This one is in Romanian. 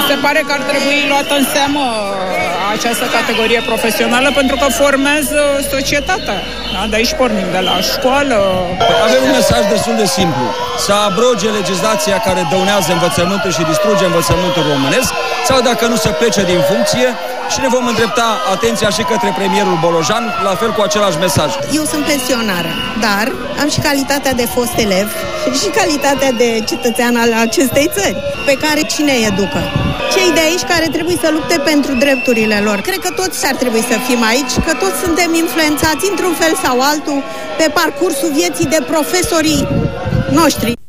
se pare că ar trebui luată în seamă această categorie profesională pentru că formează societatea. Da? De aici pornim, de la școală. Avem un mesaj destul de simplu. Să abroge legislația care dăunează învățământul și distruge învățământul românesc sau dacă nu să plece din funcție și ne vom îndrepta atenția și către premierul Bolojan, la fel cu același mesaj. Eu sunt pensionară, dar am și calitatea de fost elev și calitatea de cetățean al acestei țări, pe care cine educă? Cei de aici care trebuie să lupte pentru drepturile lor. Cred că toți ar trebui să fim aici, că toți suntem influențați într-un fel sau altul pe parcursul vieții de profesorii noștri.